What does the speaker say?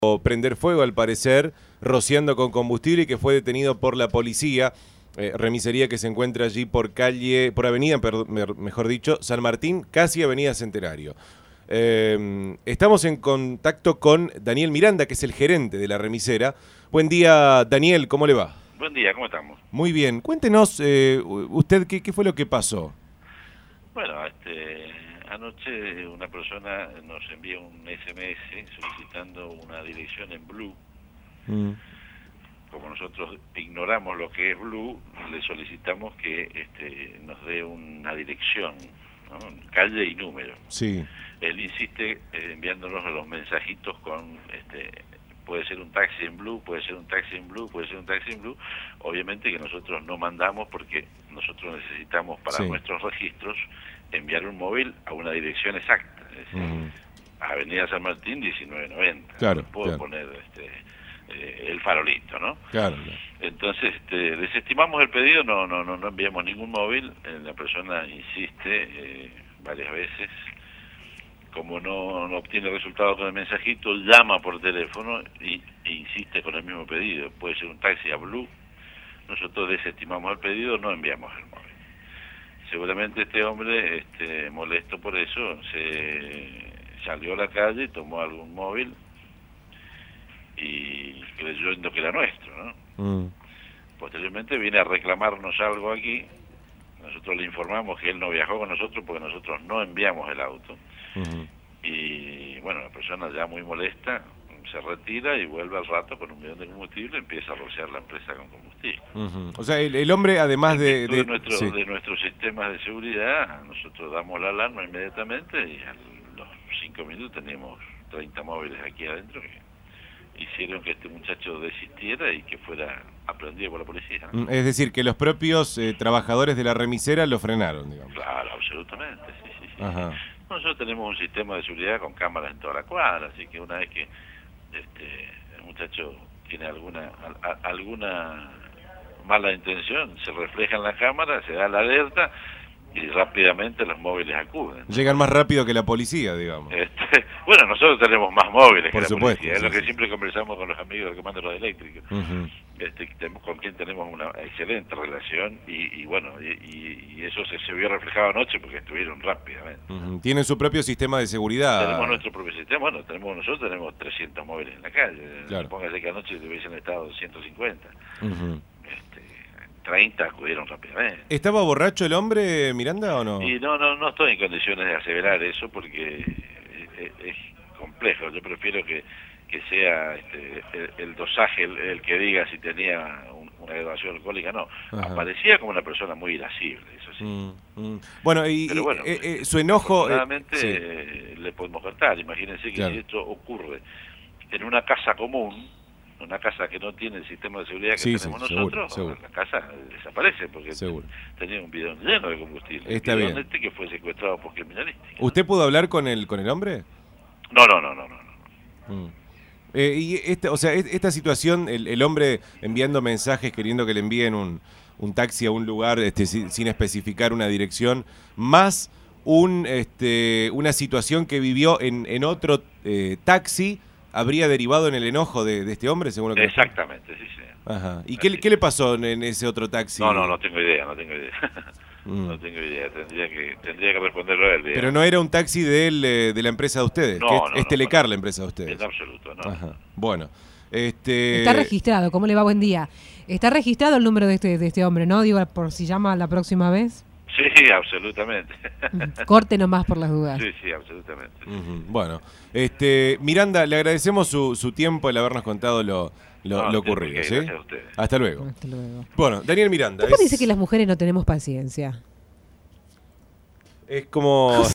prender fuego, al parecer, rociando con combustible, y que fue detenido por la policía. Remisería que se encuentra allí por avenida, mejor dicho, San Martín, casi avenida Centenario. Estamos en contacto con Daniel Miranda, que es el gerente de la remisera. Buen día, Daniel, ¿cómo le va? Buen día, ¿cómo estamos? Muy bien. Cuéntenos, usted, ¿qué fue lo que pasó? Bueno, anoche una persona nos envía un SMS solicitando una dirección en Blue. Como nosotros ignoramos lo que es Blue, le solicitamos que nos dé una dirección, ¿no? Calle y número. Sí. Él insiste enviándonos los mensajitos con puede ser un taxi en Blue, puede ser un taxi en Blue, puede ser un taxi en Blue. Obviamente que nosotros no mandamos porque nosotros necesitamos para nuestros registros enviar un móvil a una dirección exacta. Es decir, Avenida San Martín 1990. Claro, no puedo poner el farolito, ¿no? Claro. Entonces desestimamos el pedido, no enviamos ningún móvil. La persona insiste varias veces. Como no obtiene resultado con el mensajito, llama por teléfono e insiste con el mismo pedido. Puede ser un taxi a Blue. Nosotros desestimamos el pedido, no enviamos el móvil. Seguramente este hombre, molesto por eso, se salió a la calle, tomó algún móvil y creyendo que era nuestro, ¿no? Posteriormente viene a reclamarnos algo aquí. Nosotros le informamos que él no viajó con nosotros porque nosotros no enviamos el auto. Y bueno, la persona ya muy molesta se retira y vuelve al rato con un bidón de combustible y empieza a rociar la empresa con combustible. O sea, el hombre, además de nuestros sistemas de seguridad, nosotros damos la alarma inmediatamente y a los 5 minutos teníamos 30 móviles aquí adentro que hicieron que este muchacho desistiera y que fuera aprendido por la policía. Es decir, que los propios trabajadores de la remisera lo frenaron, digamos. Claro, absolutamente, sí. Ajá. Nosotros tenemos un sistema de seguridad con cámaras en toda la cuadra, así que una vez que el muchacho tiene alguna mala intención, se refleja en la cámara, se da la alerta y rápidamente los móviles acuden. Llegan más rápido que la policía, digamos. Bueno, nosotros tenemos más móviles por que supuesto, la policía, es lo que siempre conversamos con los amigos del Comando de los Eléctricos, con quien tenemos una excelente relación y bueno, y eso se vio reflejado anoche porque estuvieron rápidamente. Tienen su propio sistema de seguridad. Tenemos nuestro propio sistema, bueno, nosotros tenemos 300 móviles en la calle, claro. Póngase que anoche hubiesen estado 150. 30 acudieron rápidamente. ¿Estaba borracho el hombre, Miranda, o no? Y no estoy en condiciones de aseverar eso porque es complejo. Yo prefiero que sea el dosaje el que diga si tenía una graduación alcohólica. No, aparecía como una persona muy irascible, eso sí. Bueno, pero bueno, su enojo... Afortunadamente le podemos contar. Imagínense que si esto ocurre en una casa común, una casa que no tiene el sistema de seguridad que tenemos nosotros, seguro. La casa desaparece porque tenía un bidón lleno de combustible. Está bien. Que fue secuestrado por criminalística. ¿Usted pudo hablar con el hombre? No. Y esta situación, el hombre enviando mensajes queriendo que le envíen un taxi a un lugar sin especificar una dirección, más una situación que vivió en otro taxi, ¿habría derivado en el enojo de este hombre, según lo que... Exactamente, sí. Ajá. ¿Y qué le pasó en ese otro taxi? No tengo idea. No tengo idea, tendría que responderlo a él. Pero no era un taxi de la empresa de ustedes, es Telecar la empresa de ustedes. En absoluto, no. Ajá. Bueno, Está registrado, ¿cómo le va? Buen día. Está registrado el número de este hombre, ¿no? Digo, por si llama la próxima vez. Sí, absolutamente. Corte nomás por las dudas. Sí, absolutamente. Bueno, Miranda, le agradecemos su tiempo, el habernos contado lo ocurrido. ¿Sí? Gracias a ustedes. Hasta luego. Hasta luego. Bueno, Daniel Miranda. ¿Cómo dice que las mujeres no tenemos paciencia? Es como...